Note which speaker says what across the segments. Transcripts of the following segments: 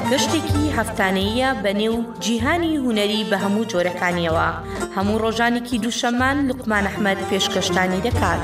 Speaker 1: گەشتێکی هەفتانەیە بەنێو جیهانی هونەری بە هەموو جۆرەکانیەوە. هەموو ڕۆژانێکی دووشەمان لوقمان ئەحمەد پێشکەشتانی دەکات.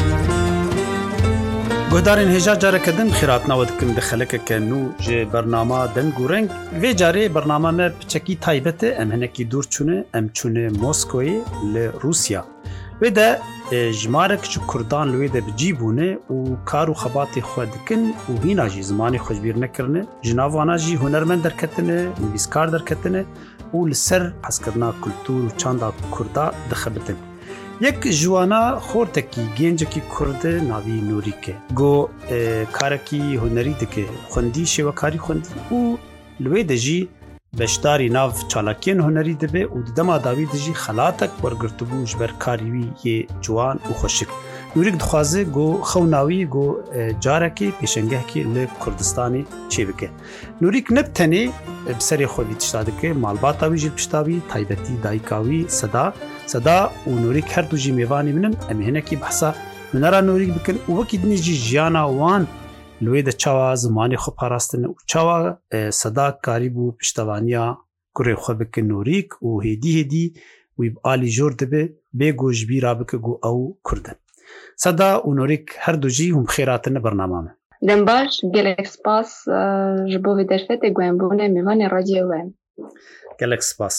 Speaker 2: گۆدارên هێژا carekedin xêratnawe dikin di xelekeke nû ji bernama deng û reng. Vê carê bernama me piçekî taybet e, em hinekî dûr çûne, em çûne Moskoyê li Rûsya. Wê de jimarek ji Kurdan li wê de bicî bûne û kar û xebatê xwe dikin û hîna jî zimanê xwe ji bîr nekirine. Ji nav wana jî hunermend derketine, nivîskar derketine û li ser hezkirina kultûr û çanda Kurda dixebitin. Yek ji wana xortekî gêncekî Kurd navî Nûrîk e. Got karekî hunerî dike, xwendî şêwekarî xwendî û li wê de jî beşdarî nav çalakiyên hunerî dibe û di dema dawî de jî xelatek wergirtibû ji ber karî wî yê ciwan û xweşik. Nûrîk dixwaze got xewnawî got carekê pêşengehkê li Kurdistanê çê bike. Nûrîk ne bi tenê bi serê xwe vî tişta dike, malbata wî jî pişta wî, taybetî dayika wî Seda û Nûrîk her du jî mêvanê min in. Em ê hinekî behsa hunera Nûrîk bikin û wekî dinê jî jiyana wan li wê de çawa zimanê xwe parastin û çawa Seda karîbû piştevaniya kurê xwe bikin Nûrîk û hêdî wî bi alî jor dibe bêgo ji bîra bike got ew Kurd in. Seda û Nûrîk her du jî hûn bi xêr hatine bernama me.
Speaker 3: Dem baş gelek spas ji bo vê derfetê guhembûnê mêvanê radyoyê we.
Speaker 2: Gelek spas.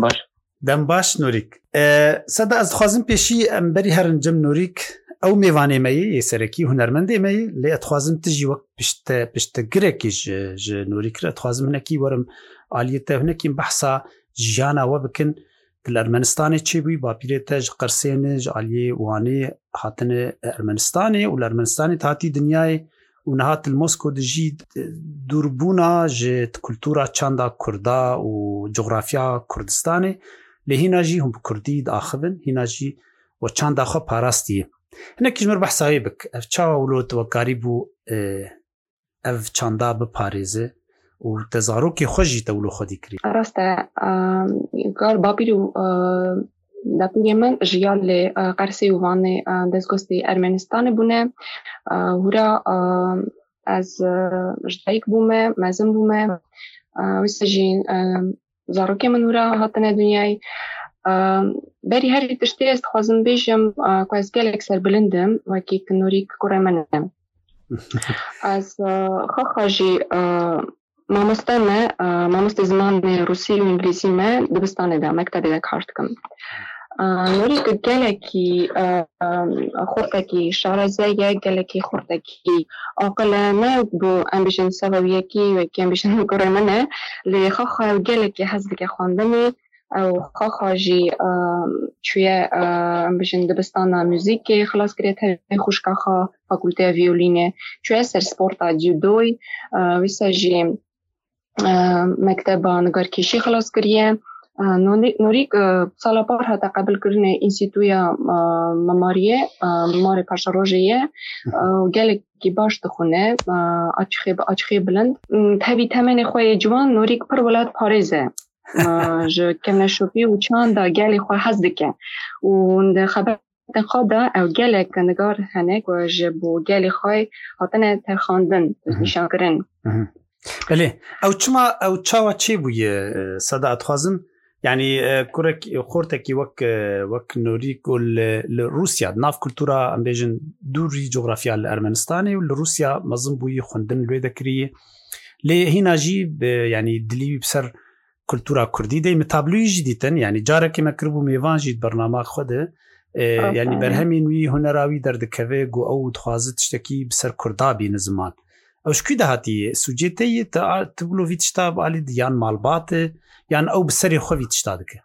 Speaker 4: Dem baş
Speaker 2: Nûrîk. Seda ez dixwazim pêşî em berî herin cem Nûrîk ew mêvanê me yê serekî hunermendê me yê lê ez dixwazim tu jî wek piştegirekî ji Nûrîk re dixwazim hinekî werim aliyê te hinekî behsa jiyana we bikin. Li Ermenistanê çêbûyî bapîrê te ji Qersêne ji aliyê wanê hatine Ermenistanê û li Ermenistanê hatî dinyayê û nihat li Mosko de jî dûrbûna ji kultûra çanda Kurda û coğrafya Kurdistanê lê hîna jî hûn bi Kurdî diaxivin, hîna jî we çanda xwe parastiye. Hinekî ji mir behsa wê bik, ev çawa wilo te wekarî bû ev çanda biparêze û te zarokê xwe jî te wilo xwedî kirî?
Speaker 3: Rast e, gar bapîr û dapîrê min jiya lê Qersê û Vanê destgostê Ermenistanê bûne. Hûra ez ji dayîk bûme, mezin bûme, wisa jî zarokê min hûra hatine dunyayê. Berî herî tiştê ez dixwazim bêjim ku ez gelek serbilind im wekî ku Nûrîk kurê min e. Ez xaxa jî mamoste me, mamoste zimanê Rûsî û İngilîzî me dibistanê de mektebê de kar dikim. Nûrîk gelekî xortekî şareze ye, gelekî xortekî aqil e, ne bu em bêjin sevawiyekî wekî em bêjin kurê min e, lê xaxa ew gelekî hez dike xwendinê. Ew xaxa jî çûye em bêjin dibistana mûzîkê xilas kiriye tevê xwişkaxa fakûlteya vîolînê, çûye ser sporta judoyê, wîsa jî mekteba nigarkêşî xilas kiriye. Nûrîk sala par hate qebîlkirinê înstîtûya memariyê Marê Paşarojê ye û gelekî baş dixwîne, açixê bilind. Tevî temenê xwe yê ciwan Nûrîk pir welat parêz e. Ji kevneşopî û çanda gelê xwe hez dike û di xeberetên xwe de ew gelek nigar hene ku ji bo gelê xwe hatine terxandin, nîşankirin.
Speaker 2: Belê, ew çawa çêbûye Seda dixwazim yanî kurek xortekî wek Nûrîk û li Rûsya nav kultûra em bêjin dûrî coğrafya li Ermenistanê û li Rûsya mezin bûyî xwendin li wê de kirîye. Lê hîna jî yanî dilî wî bi ser kultûra Kurdî de metablûyî jî dîtin, yanî carekê me kiribû mêvan jî bernama xwe de yanî berhemên wî hunera wî derdikeve got ew dixwaze tiştekî bi ser Kurda bîne ziman. Ew ji kû de hatiye? Sûcêtê yê tu bilo vî tişta alî yan malbat e yan ew bi serê xwe vî tişta dike?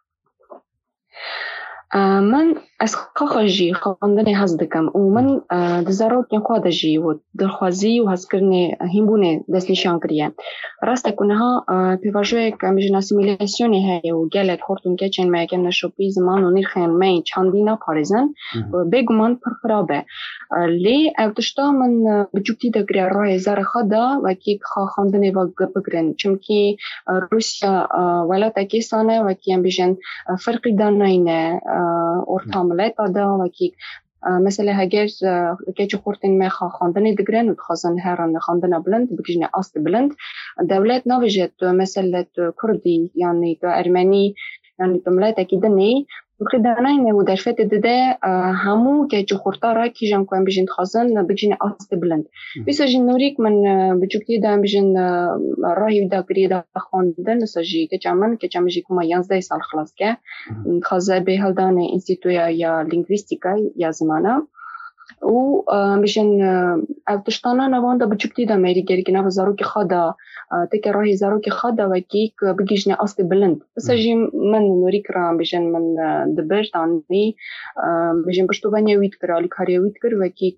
Speaker 3: Min ez xaxa jî xwendinê hez dikim û min di zarokên xwe de jî dilxwazî û hezkirinê hînbûnê destnîşan kiriye. Rast e ku niha pêvajoyek em bêjin asîmîlasyonê heye û gelek xort û keçên me kevneşopî ziman û nîrxên me çandî naparêzin, bêguman pir xirab e. Lê ev tişta min bi cûktî de kiriye rayê zera xwe de wekî xwendinê ve bigirin. Çimkî Rûsya welatekî sane wekî em bêjin firqî danayîne orta mileta da wekî مثلا هجر كيجي خورتين ما خاندني دقرن وتخزن هران خاندنا بلند بكجنا أصل بلند دولات نافجت مثلا كردي يعني أرمني يعني تملات أكيد ني وكده ناين ودرفت ده همو كيجي خورتارا كيجان كوان بيجين خزن بكجنا أصل بلند بس جن نوريك من بجوكتي ده بيجين راهي دا قريدا خاندن سجي كجامن جي كوما 11 سال خلاص كه خزا به هلدان انستيتويا يا لينغويستيكا يا زمانه و بيجن أبتشتانا نواندا بجوكتي ده ميري جريكنا وزاروكي خدا تكراهي زاروكي خدا وكيك بيجينا أصل بلند بس جي من نوريك رام بيجن من دبر تاني بيجن بشتوبانيا ويتكر على كاريا ويتكر وكيك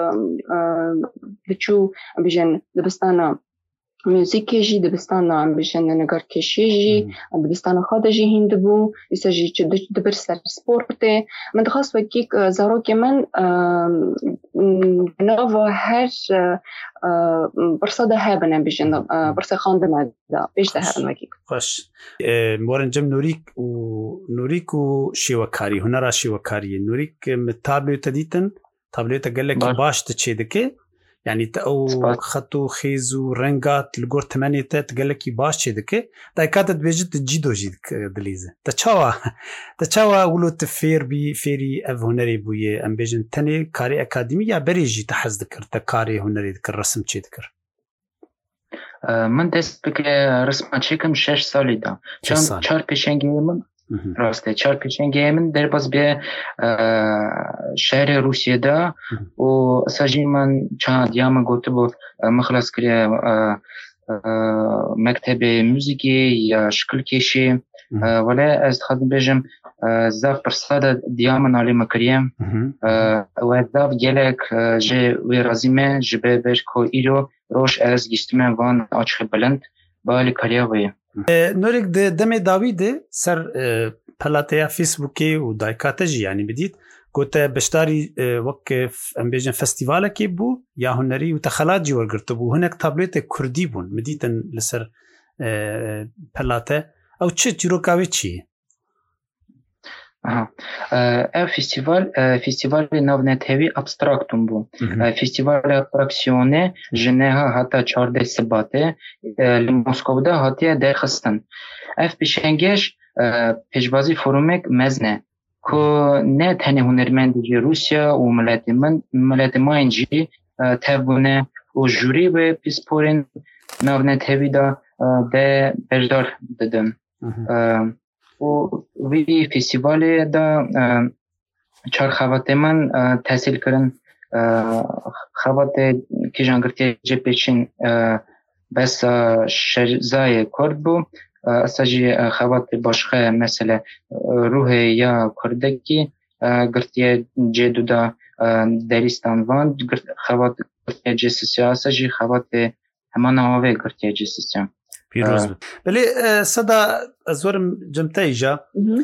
Speaker 3: بتشو بيجن دبستانا موسیقی جی دبستانا بيجن نگار کشی جی دبستانا خدا جی هندبو يسجي دبرسر سپورته من خاص وكيك زاروكي من نوفا هر برصدا هابنا بيجن برصا خاندنا دا بيش ده هابن وكيك
Speaker 2: خوش مورنجم نوريك وشيوكاري هنرا شيوكاري نوريك تابلت ديتن تابلت قال لك باش تشيدك يعني تأو خطو خيزو رنگات لغور تمانيتا تقلقي باش چيدك دا كاتت بيجت جيدو جيدك دليزة تچاوا ولو تفير بي فيري اف هنري بويه ام بيجن تاني كاري اكاديمي يا بريجي تحز ذكر تكاري هنري ذكر رسم چي ذكر
Speaker 5: من دست بك رسم چيكم 6 سالي دا چار پیشنگی من راسته چار پیشنگی من در باز به شهر روسیه دا و ساجی من چند یام گوته با مخلص کرده مکتب موسیقی یا شکل کشی ولی از خواهد بجم زاف پرساده دیامن علی مکریم و زاف گلک جه وی رازیمه جبه بر که ایرو روش از گیستمه وان آچخ بلند بالی کریا وی
Speaker 2: نورك دمي داويد سر بلاتيا فيسبوكي ودايكاتجي يعني بديت قلت بشتاري وقف ام بيجن فستيفالا كيبو يا هنري وتخلات جي ورقرتبو هناك تابلت كردي بون مديتن لسر بلاتا او تشي جيروكاوي تشي
Speaker 5: فستیوال ناونتهوی ابستراکتوم بو فستیوال ابستراکسیونه جنها حتی 14 سباته لمسکو ده حتی ده خستن اف پیشنگش پیشبازی فرومک مزنه که نه تنه هنرمند جی روسیا و ملت ما جی تبونه و جوری و پیسپورین ناونتهوی ده بجدار دادن و وی فستیوال دا چار خوات من تحصیل کردن خوات که جانگرتی جپیشن بس شرزای کرد بو استاجی خوات باشخه مثل روح یا کردکی گرتی جدو دا دریستان وان خوات گرتی جسیسیا استاجی خوات همان آوه گرتی جسیسیا
Speaker 2: پیروز بود. بله صدا ازورم جمتایجا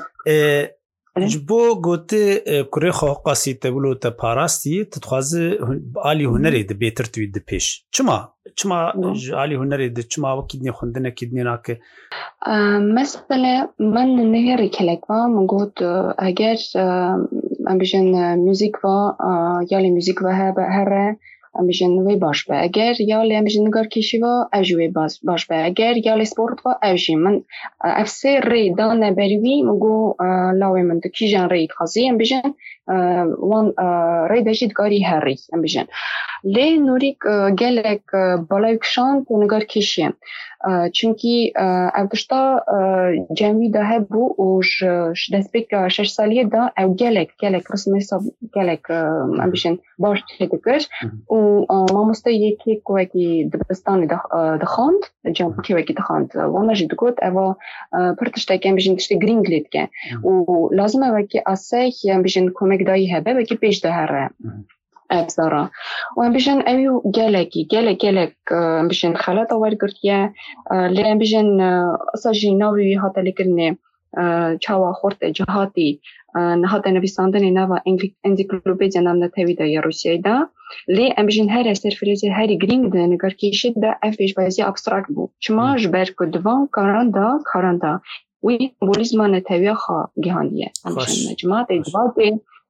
Speaker 2: جبو گوته کره خواه قاسی تبلو تا پاراستی تتخوازه آلی هنری ده بیتر توی ده پیش چما آلی هنری ده چما وکیدنی خوندنه کیدنی ناکه
Speaker 3: مثلا من نهری کلک و من گوت اگر من بجن موزیک و یالی موزیک و هره بيجن وي باش با اگر يالي بيجن نگار كيشي وا اجوي باش با اگر يالي سبورت وا اجي من افسي ري دانا بريوي مگو لاوي من كيجان ري خازي بيجن وان ري دجيت غاري هاري بيجن لي نوريك گلك بالايكشان نگار كيشي چونكي اوتشتا جنوي ده هبو وش دسبيك 6 ساليه دا او گلك رسم حساب گلك بيجن باش تذكر و ماموستا یکی کوکی دبستانی دخاند جام کوکی دخاند وانا جد گفت اوا پرتشتا کم بیشتر تشت گرینگلیت کن و لازمه وکی اسای بیشتر کمک دایی هبه وکی پیش دهره ابزارا و بیشتر ایو گلک بیشتر خالات آور کردیه لام بیشتر اساجی نوی هات لیکرنه چاوا خورد جهاتی نهاد نویسندن نوا انسیکلوپدیا نام نتویدا یا روسیه دا لی امبیشن هر سرفریزی هری گرینگ ده نگار کیشید ده افیش بازی ابستراکت بو چما جبر کدوان کاراندا وی بولیزما نتویا خا گهاندیه امبیشن جماعت ادوات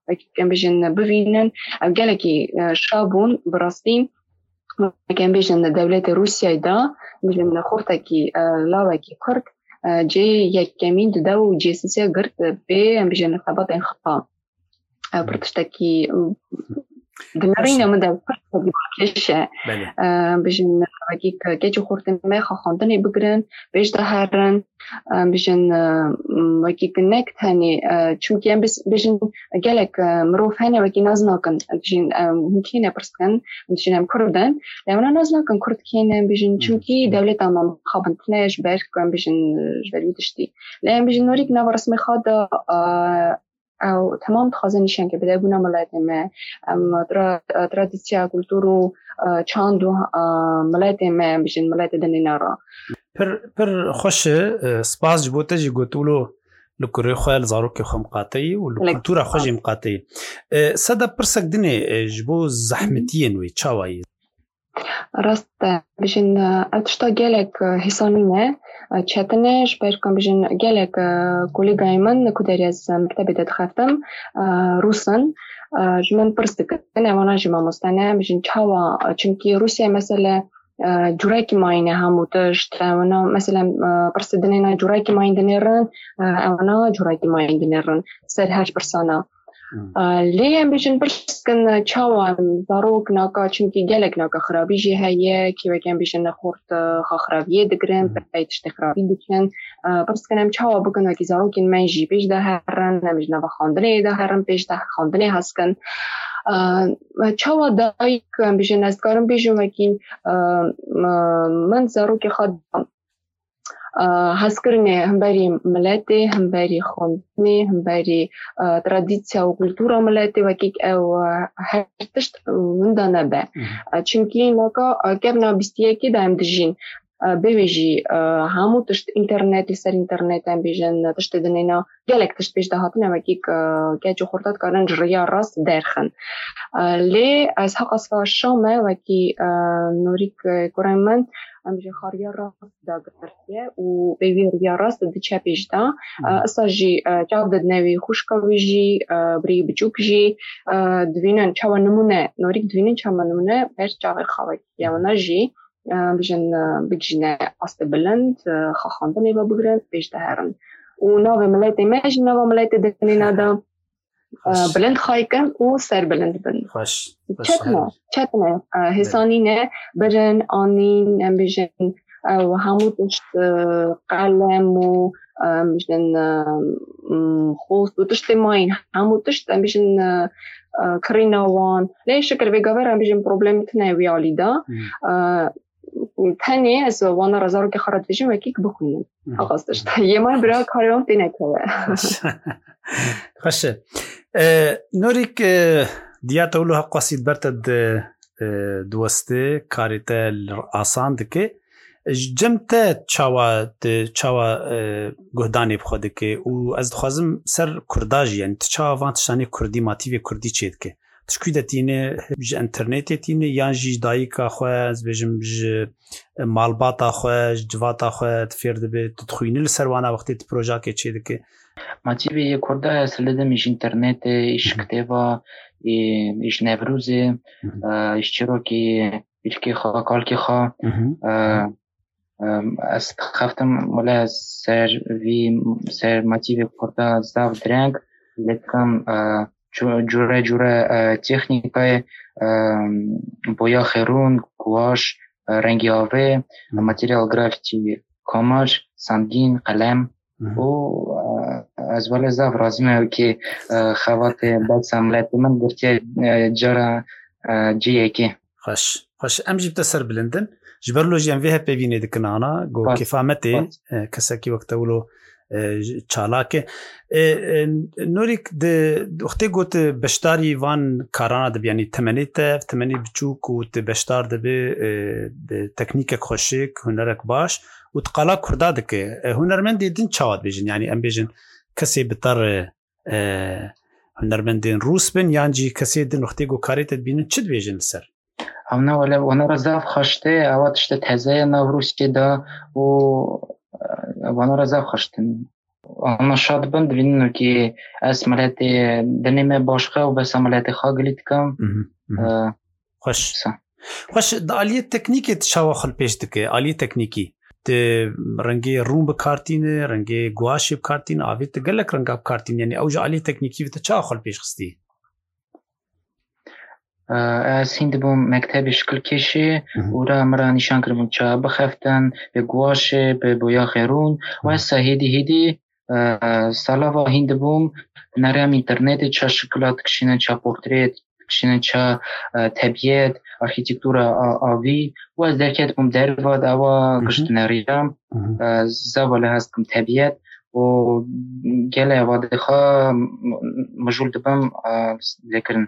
Speaker 3: كان بيجن بفينن أو جالكي شابون براستين كان بيجن دولة روسيا دا بيجن خورتكي لاوكي كرد جي يكمين دو جيسيسيا قرد بيجن خبط انخطا برتشتكي دمرينا مدى فرصة بكلشة بيجن وكيك كيجو خورتن ما خاندني بقرن بيج دهرن بيجن وكيك نكت هني چون كيان بيجن جالك مروف هني وكي نازناكن بيجن ممكن برسكن بيجن هم كردن لما نازناكن كرد كيان بيجن چون كي دولة ما خابن تناش بيركن بيجن جبلي تشتي لأن بيجن نوريك ناف رسمي خادا أو تمام تخزنيشان كبدا بنا ملاتما تراديسيا كولتورو چاندو ملاتما بيجن ملات دنينارا
Speaker 2: پر خوش سپاس جبوته جي گوتولو لكوري خوال زاروكي خو مقاطعي والكولتورا خوش مقاطعي سدا برسك دني جبو زحمتين وي چاواي
Speaker 3: راست بيجن اتشتا جالك هيسانينه چتنش بيركم بيجن جالك كوليغاي من كودريز مكتبي تخفتم روسن جمن برستك انا وانا جما مستنى بيجن چاوا چونكي روسيا مثلا جوراكي ماينه هموتش وانا مثلا برستدنينا جوراكي ماين دنيرن وانا جوراكي ماين دنيرن سر هاش برسانا ليه بيجن برسكن چاوا داروك ناكا چونكي جالك ناكا خرابي جي هيا كي وكان بيجن خورت خرابيه دگرن بايتش خرابي دكن برسكن چاوا بگن كي زاروكين منجي بيج ده هرن نمجنا بخاندني ده هرن بيج ده خاندني هسكن چاوا دايك بيجن استكارم بيجن وكي من زاروكي خد هسكرني هم بري ملاتي هم بري خاندني هم بري تراديسيا وكولتورا ملاتي وكيك او هرتشت من دانا با چونكي ناكا كابنا بستياكي دايم دجين بيجي همو تشت انترنت سر انترنت هم بيجن تشت دنينا جالك تشت بيج دهاتنا وكيك كاجو خورتات كارن جريا راس دارخن لي از حق اصفا الشامة وكي نوريك كوريمن بيجي خاريا راس دا قرتيا وبيبي ريا راس دا تشا بيج دا اساجي جاو دا ناوي خوشكا ويجي بري بجوك جي دوينن چاوا نمونه نوريك دوينن چاوا نمونه بيش جاوي خواهي يوانا جي بيجن بيجنا أصل بلند خاندني ببغرن بيج دهرن وناوي ملايتي ماجي ناوي ملايتي دنينا دا بلند خايكن وسر بلند بن
Speaker 2: خوش
Speaker 3: چتنا هسانينه برن آنين بيجن وهموتش قلم و بيجن خوص وتشتي ماين هموتش بيجن كريناوان ليش شكل بيجاور بيجن بروبلم تناوي علي دا تاني از وانا رزارو که خرد بيجن وكيك بخونن أقصدش يمان برا كاريون تنكوا
Speaker 2: خوش نوريك ديات أولها قصيد برتد دوسته كاريتا آسان دكي جمتا چاوا گهدانی بخواد که او از خوازم سر کرداجی یعنی چاوا وانتشانی کردی ماتیوی کردی چید که تشکیده تینه بج انترنتی تینه یان جی دایکا خواز بجم بج مالباتا خواز جواتا خواز فرد به تدخوینی لسروانا وقتی پروژه که چید که
Speaker 5: ماتیوی کرده سلده میش انترنت ایش کتابا ایش نوروزه ایش چروکی ایلکی خواه کالکی خواه از خفتم ملا سر ماتیوی کرده زاف درنگ لیکن جوره تکنیکای بویا خیرون گواش رنگی آوه ماتریال گرافیتی کامر سنگین قلم و از ولی زاف رازمه که خوات باد ساملت من گفتی جارا جیه که
Speaker 2: خوش ام جیب تسر بلندن جبرلو جیم ویه پیوینه دکنانا گو کفامته کساکی وقت اولو چالاکه نوریک وقتی گوت بشتاری وان کارانا دب یعنی تمنی بچوک و بشتار دب تکنیک خوشک هنرک باش و تقالا کرده دکه هنرمندی دین چاواد بیجن یعنی ام بیجن کسی بطر هنرمندین روس بین یعنی کسی دین وقتی گو کاریت بینن چید بیجن سر
Speaker 5: همنا ولی وانا رزاف خشته اواتشت تزای نوروسی دا و وانا رزاف خشتن آن شاد بند بینن که از ملت دنیم باشقه و بس ملت خاگلیت کم
Speaker 2: خوش خوش آلیه تکنیکی تشاوخل پیش دکه آلیه تکنیکی ت رنگی روم بکارتین رنگی گواش بکارتین آویت گلک رنگ بکارتین یعنی اوج آلیه تکنیکی و تشاوخل پیش خستی
Speaker 5: از هند بوم مکتب شکل کشی و را مرا نشان کردم چه بخفتن به گواش به بویا خیرون و از هیدی سالا و هند بوم نرم اینترنت چه شکلات کشیدن چه پورتریت کشیدن چه طبیعت آرکیتکتور آوی و از درکت بوم در و دوا کشت نریم زباله هست کم طبیعت و گله و دخا مجول دبم لکرن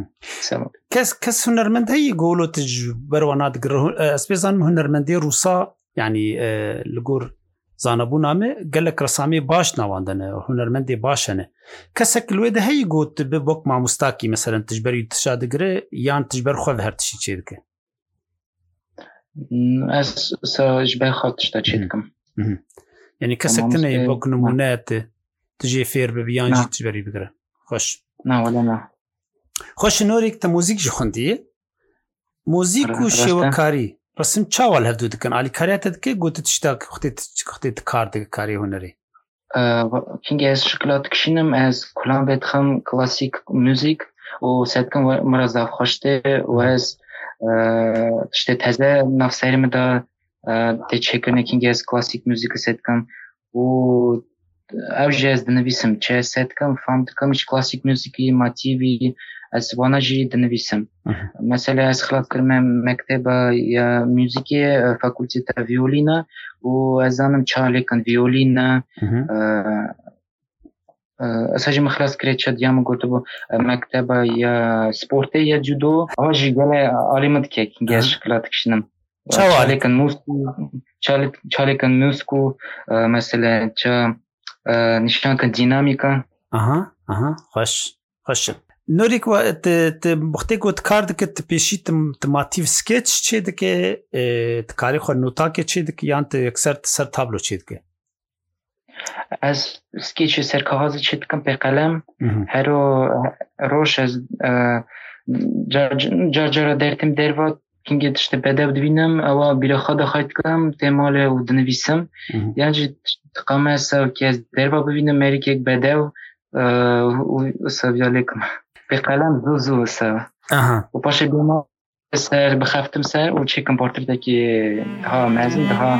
Speaker 2: کس هنرمند هایی گولو تجبروانات گره اسپیزان هنرمندی روسا یعنی لگور زانبو نامه گلک رسامی باش نواندنه هنرمندی باشنه کسک لویده هایی گوت ببوک ماموستاکی مثلا تجبری تشاد گره یان تجبر خواه هرتشی چی دکه
Speaker 5: از سجبه خواه تشتا چی دکم
Speaker 2: یعنی کسک تنه بوک نمونهت تجی فیر ببیان جی تجبری بگره خوش
Speaker 5: نه ولی نه
Speaker 2: خوش نوریک تا موزیک جی خوندیه موزیک و شوکاری رسم چاوال هفدو دکن آلی کاریات دکه گوته تشتا خطی تکار دکه کاری هنری
Speaker 5: کنگه از شکلات کشینم از کلان بیتخم کلاسیک موزیک و سیدکم مرازاف خوشته و از تشته تازه نفسیرم دا تچکنه کنگه از کلاسیک موزیک سیدکم و اوجه از دنویسم چه سیدکم فهمتکم ایش کلاسیک موزیکی ماتیوی از وانجی دنویسم مثلا از خلاص کردم مکتب یا موزیکی فاکولتی تا ویولینا و از آنم چاله کن ویولینا اساجی مخلاص کرد شد یا مگوتو مکتب یا سپورتی یا جودو آجی گله عالمت که کنگه شکلات کشنم چاله کن موسکو مثلا چه نشان کن دینامیکا
Speaker 2: خوش نوریک و بخته گوت کار دکه تپیشی تماتیو سکیچ چه دکه تکاری خود نوتا که چه دکه یان اکثر سر تابلو چه دکه
Speaker 5: از سکیچ سر کاغذ چه دکم به قلم هرو روش از جار درتم دروا کنگه تشت بده ببینم او بیره خود خواهد کنم تمال و دنویسم یعنی تقام از که از دروا ببینم مری که بده و سویاله کنم به قلم زو سا و پاشه بیما سر بخفتم سر و چه کمپارتر ده که ها مزین ده ها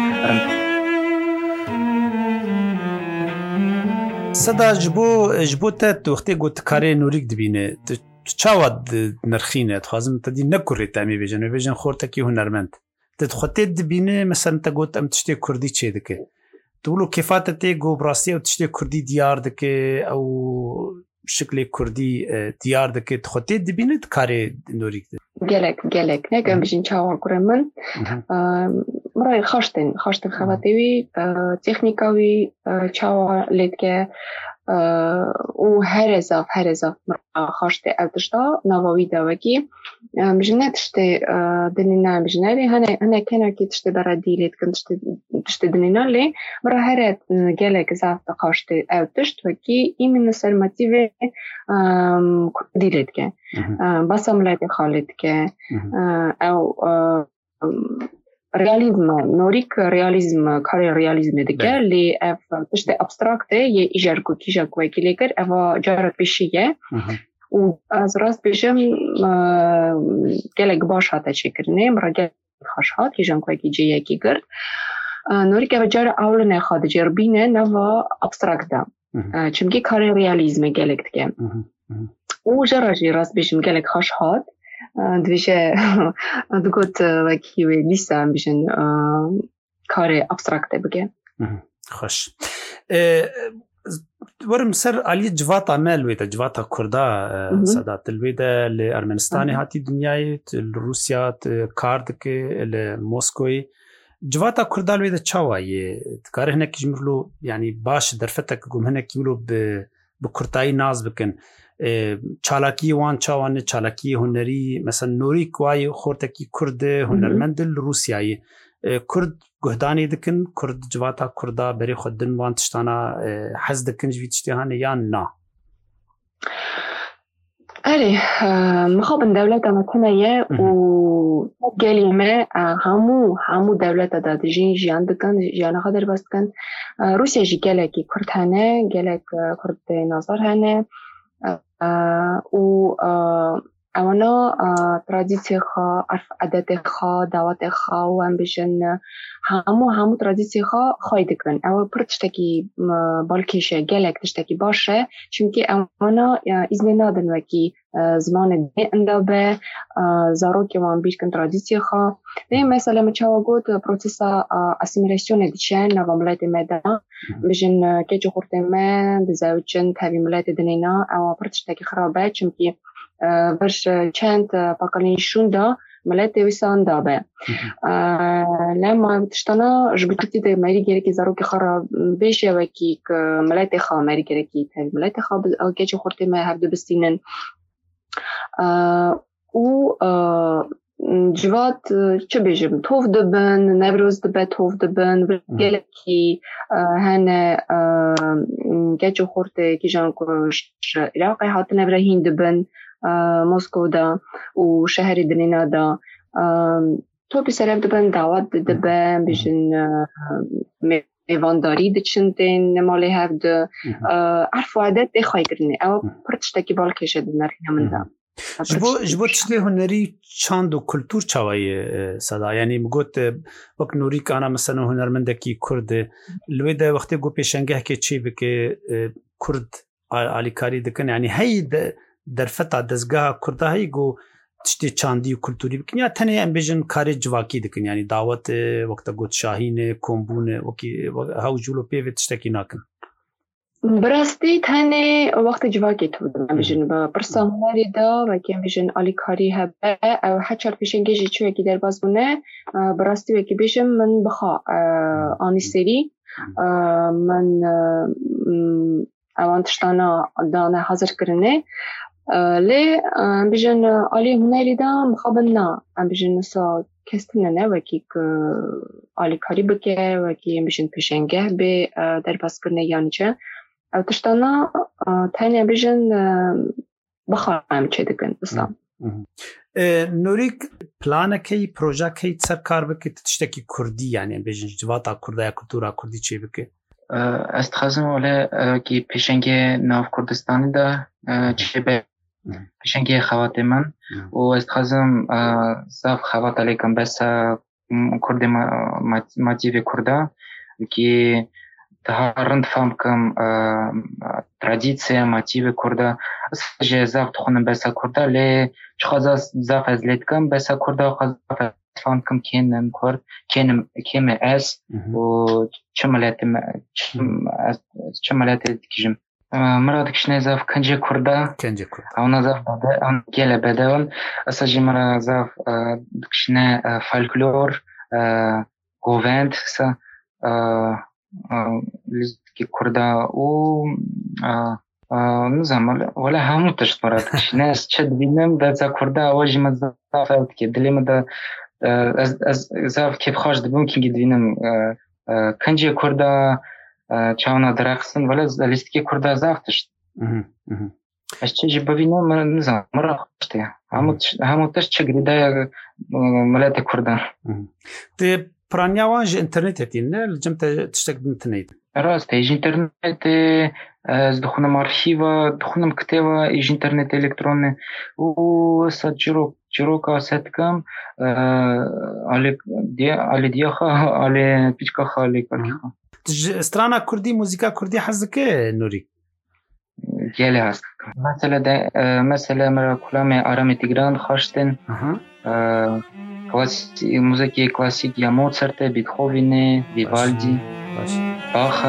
Speaker 2: صدا جبو تا وقتی گوت کاری نوریک دبینه چاواد نرخینه تخوازم تا دی نکوری تامی بیجن خورتا کی هنرمند تخوتی دبینه مثلا تا گوت ام تشتی کردی چه دکه تولو کفات تی گو براستی او تشتی کردی دیار دکه او شکل کردی دیار دکه تخوتی دبینه کاری نوریک ده
Speaker 3: گلک نگم بیجن چاوا کرم من مرای خاشتن خواتیوی تکنیکاوی چاوا لید که و هر ازاف خاشته ادشتا نواوی دوگی مجنه تشته دنینا مجنه لی هنه کنه که تشته برا دیلیت کن تشته دنینا لی برا هر گلک ازاف خاشته ادشت وکی ایمن سرماتیوی دیلیت که باسم لیت خالید که او realizm, noric realism, care realism دیگه لی اف تشت ابستراکته یه ایجارکو کیجاکو اکیلیگر اوا جارت بشیه و از راست بشم گلک باش هاته چه کرنه مرا گلک خوش هات کیجانکو اکی جه یکی گرد نوریک اوا جار اول نخواد جربینه نوا ابستراکت دام چونکه کار ریالیزم گلک دیگه و جراجی راست بشم گلک خوش هات دویشه دگوت وکیوی لیسته هم بیشن کار ابستراکته بگه
Speaker 2: خوش ورم سر علی جوات عمل ویده جوات کرده صدات الویده لارمنستانی هاتی دنیای روسیا کارد که لموسکوی جوات کرده الویده چاوایی کاره هنک جمرلو یعنی باش درفتک گم هنک یولو بکرتایی ناز بکن چالاکی وان چاوان چالاکی هنری مثلا نوری کوای خورتکی کرد هنرمند روسیایی کرد گهدانی دکن کرد جواتا کردا بری خودن وان تشتانا حز دکن جوی تشتیهان یا نه؟
Speaker 3: أري مخابن دولة متنية وقاليمة همو دولة دا جين جيان دكان جيانا خدر بس كان روسيا جي قالك كرد هنا قالك كرد نظر هنا و أونا تراديسي خا عرف عادات خا دعوات خا وهم بجن همو تراديسي خا خايدكن أو برتشتكي بالكيشة قالك تشتكي باشة چونكي أونا إذن نادن وكي زمان دي اندابه زاروكي وان بيشكن تراديسي خا دي مثلا مچاوا قد بروسيسا اسيميلاسيون ديشان نوا ملات مدى بجن كيجو خورتي ما دزاوچن تاوي ملات دنينا أو برتشتكي خرابة چونكي برش چند باقالينشون دا ملات ويسان دابه لما تشتنا جبتي دي ماري جيركي زاروكي خرا بيشي وكي ملات خا ماري جيركي تاوي ملات خا كيجو خورتي ما هفدو بستينن و جوات چه بيجم توف دبن نبروز دبه توف دبن گلکی هنه گچو خورته کی جان کوش عراقی هات نبرهین دبن موسکو دا و شهر دنینا دا تو بسرب دبن دعوت دبن بيجن میوانداری دچندن مالی هفد عرف عادت خواهی کرنه او پرتشتاکی بالکشه دنرین من دا
Speaker 2: جبو تشتي هنري چاندو كلتور چاوي صدا يعني مگوت وقت نوري كانا مثلا هنرمندكي كرد لويدا وقت گو پیشنگه كي چي بك كرد عليكاري دكن يعني هي درفتا دزگاه كرد هي گو تشتي چاندي كلتوري بكن يا تنه امبيجن كاري جواكي دكن يعني دعوت وقت گوت شاهين كومبون وكي هاو جولو بي تشتكي ناكن
Speaker 3: براستی تنه وقت جواکی تو بجن با پرسانری دا و که بجن آلیکاری هبه او حچار پیشنگی چوی که در باز بونه براستی و که بجن من بخوا آنی سری من اوان تشتانا دانه حاضر کرنه لی بجن آلی هنری دا مخابن نا بجن نسا کستنه نه و که آلیکاری بکه و که بجن پیشنگه به در باز کرنه یعنی چه او تشتانا تاني بيجن بخارم چه دکن بسام
Speaker 2: نوریک پلانکی پروژاکی سرکار بکی تشتکی کردی یعنی بيجن جواتا کرده یا کلتورا کردی چه بکی
Speaker 5: استخدام ولی که پیشنگی ناو کردستانی دا چه به پیشنگی خوات من و استخدام صاف خوات علیکم بس کرده ماتیوی کرده که تهارند فهم کم ترادیسیا мотивы کرده же زاف تخونم بسا کرده لی چخوازا زاف از لید کم بسا کرده خوازا فهم کم کنم کرد کنم از و چه ملیت کشم مرا دکشنه زاف کنجه کرده اونا زاف بده اون گله بده ون اساجی مرا زاف دکشنه فالکلور گووند سا لزکی کرده و نزدم ولی همون تشت مرد کشنه چه بینم دزا کرده آواجی مزافت که دلیم دا از زاف که بخواش دبیم که بینم کنجی کرده چاونا درخصن ولی لیستکی کرده زاف تشت از چه جی ببینم نزدم مرا خوشته همون تشت چه گریده ملیت کرده
Speaker 2: پرانیاوان جه انترنت هتین نه لجم تشتک بنتنید
Speaker 5: راست ایج انترنت از دخونم آرشیوا دخونم کتابا ایج انترنت الکترونه و سات جروکا ستکم آلی دیاخا آلی پیچکاخا آلی کالیخا
Speaker 2: استرانا کردی موزیکا کردی حزکه نوری
Speaker 5: گله هست مثلا مرا کلام آرام تیگران خواستن موسیقی کلاسیک یا موزارت، بیتهوون، ویوالدی، باخ.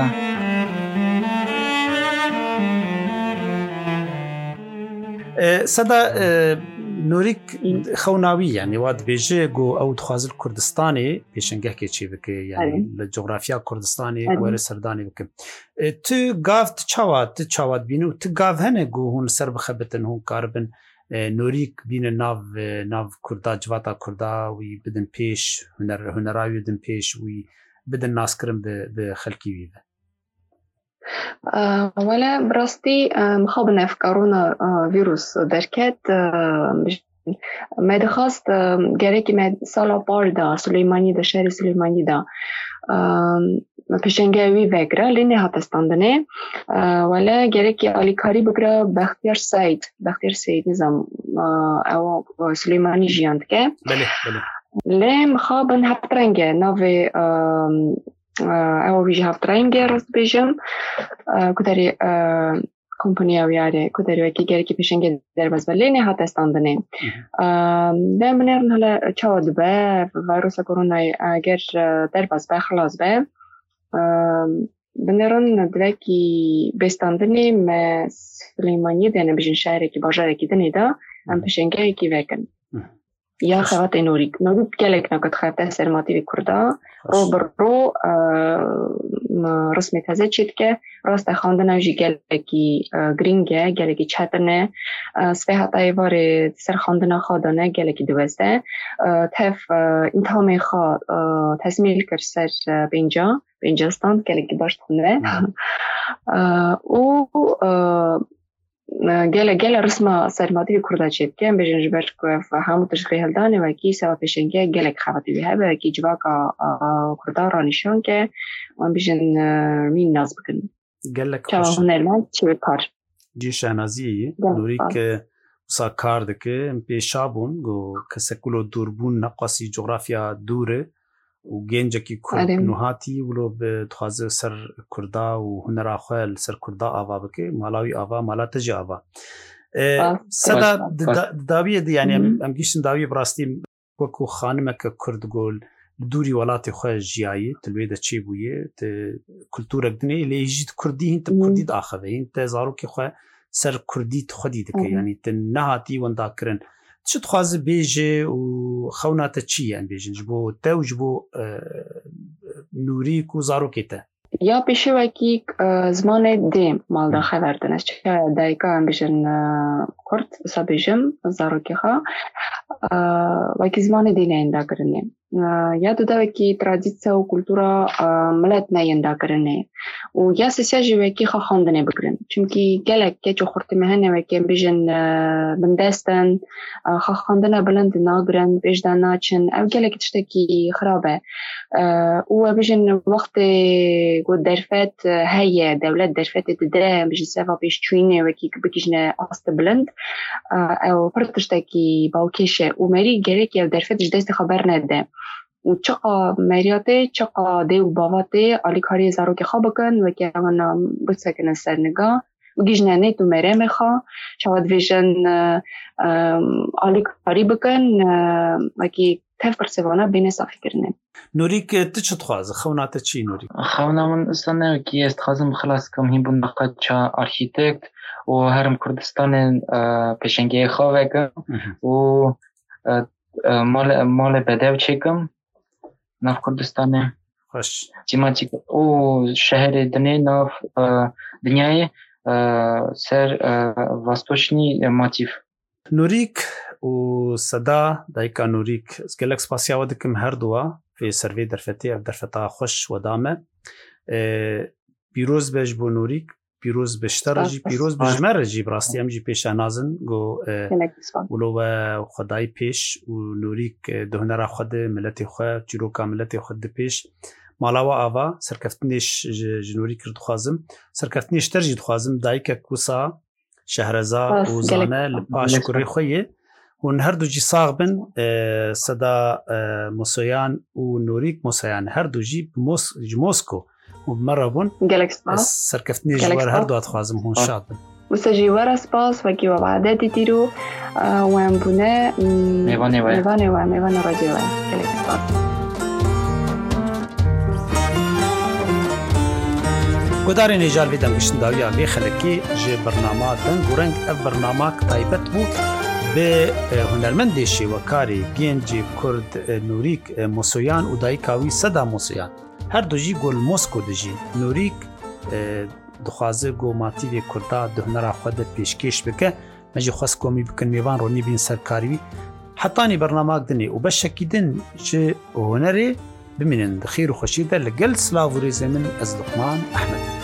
Speaker 2: صدا نوریک خوناوی یعنی واد بیجه گو او دخوازل کردستانی پیشنگه که چی بکه یعنی لجغرافیا کردستانی ویر سردانی بکه تو گاف چاواد بینو تو گاف هنه گو هون سر بخبتن هون کاربن نوریک بین ناو کردا جواتا کردا وی بدن پیش هنراوی بدن پیش وی بدن ناس کرم به خلکی ویده
Speaker 3: ولا براستي مخابنا في كورونا فيروس دركات ما دخاست جاريكي ما سالا باردا سليماني دا شهر سليماني دا پیشنگوی وگرا لینه هاتستاندنه ولا جاريكي آلی کاری بگرا بختیار سید نظام او سليماني جیاند که
Speaker 2: بله
Speaker 3: لیم مخابن هفترنگه ناوی او ویژه هفترنگه راست بیجم کداری کمپانی ویاره کداری وکی گرکی پیشنگه در باز بلینه هات استاندنه ده منرن حالا چاود به ویروس کرونا اگر در باز به خلاص به بنرن دوکی بستاندنه ما سلیمانی دنه بیشن شهری که باجاره کی دنه دا هم پیشنگه کی وکن یا خوات نوریک گلک نکت خواهد سرماتی وی کرده رو بر رو رسمی تازه چید که راست خواندن جی گلکی گرینگه گلکی چطرنه سفه حتی واره سر خواندن خوادانه گلکی دوسته تف انتهامی خواد تصمیل کرد سر بینجاستان گلکی باشت خونده او گل رسما سرماتی کرده چید که بیشتر جبر که همون تشکیل دانه و کی سواد پیشنگه گل خواهی بیه به کی جواب کرده رانیشان که من بیشتر مین ناز بکنم.
Speaker 2: گل
Speaker 3: خوش. نرمال چی کار؟
Speaker 2: جیش نازی نوری که ساکار دکه پیشابون گو کسکولو دوربون نقاسی جغرافیا دوره و گنجه کی کرد نهاتی ولو به تخازه سر کردا و هنر آخوال سر کردا آوا بکه مالاوی آوا مالا تجی آوا صدا داویه دی یعنی ام گیشتن داویه براستی وکو خانمه که کرد گول دوری ولات خواه جیایی تلویده چی بویه کلتورک دنه لیجید کردی هنت کردی دا آخوه هنت زارو که خواه سر کردی تخودی دکه یعنی تن نهاتی وندا کرن چه تخواز بیجه و خونات چی یعنی بیجن جبو تاو جبو نوری کو زارو کتا
Speaker 3: یا پیشه وکی زمان دیم مالدان خبردن است چه دایکا هم بیشن کرد سا بیجم زارو که خواه وکی زمان دینه اندا کرنه یا دودا وکی ترادیسیا و کلتورا ملت نه اندا کرنه و یا سیاجی وکی خواه خواندنه بکرن چونکی گلک که چو خورتی مهنه وکی بیجن بندستن خواه خواندنه بلند ناگرن بیجدان ناچن او گلک تشتکی خرابه و بیجن وقت گود درفت هی دولت درفت تدره بیجن سفا بیش چوینه وکی بکیجنه آست بلند او پرتشتکی باوکیشه و مری گلک او درفت جدست خبر نده و چقا مریاته چقا دیو باواته آلی کاری زارو که خواه بکن و که اونا بسکنه سر نگاه و گیجنه نیتو مره میخوا شاید ویژن آلی کاری بکن و که تف پرسوانه بین صافی کرنه
Speaker 2: نوری که تو چه تخوازه؟ خونات چی نوری؟
Speaker 5: خونا من استانه که استخازم خلاص کم هیم بون نقد چا آرشیتکت و هرم کردستان پیشنگی خواه وگم و مال بدو چکم ناف کردستانه
Speaker 2: خوش
Speaker 5: جیماتی او شهر دنیا ناف دنیای سر واستوشنی ماتیف
Speaker 2: نوریک و صدا دایکا نوریک گلک سپاسیا ودکم هر دوا في سروی درفتی اف درفتا خوش و دامه پیروز بج بو نوریک پیروز بشتر جی پیروز بجمر جی براستی ام جی پیش نازن گو ولو خدای پیش و نوریک دهنرا خود ملت خو چیروکا ملت خود پیش مالاوا آوا سرکفتنیش جنوری کرد خوازم سرکفتنیش ترجی خوازم دایک کوسا شهرزا و زانه لپاش کری خویه و هر دو جی ساغ بن صدا موسیان و نوریک موسیان هر دو جی موسکو و مرابون سرکفتنی جوار هر دو اتخوازم هون شاد بن
Speaker 3: وسجيوار سباس وكي وبعدات تيرو وان بنا ميوان راجوا كلك سباس
Speaker 2: گودار نجال ویدم گشتن داویا وی خلکی ج برنامه دن گورنگ اف برنامه تایبت بو به هنرمند شیوکاری گنج کرد نوریک موسویان و دایکاوی صدا موسویان هر دو جی گل موسکو دجی نوریک دخوازه گو ماتیوی کردا ده هنر خود پیشکش بکه مجی خواست کومی بکن میوان رونی بین سرکاریوی حتانی برنامه دنی و بشکیدن چه هنری بمینن خیر و خوشی در لگل سلاوری زمین از لقمان احمد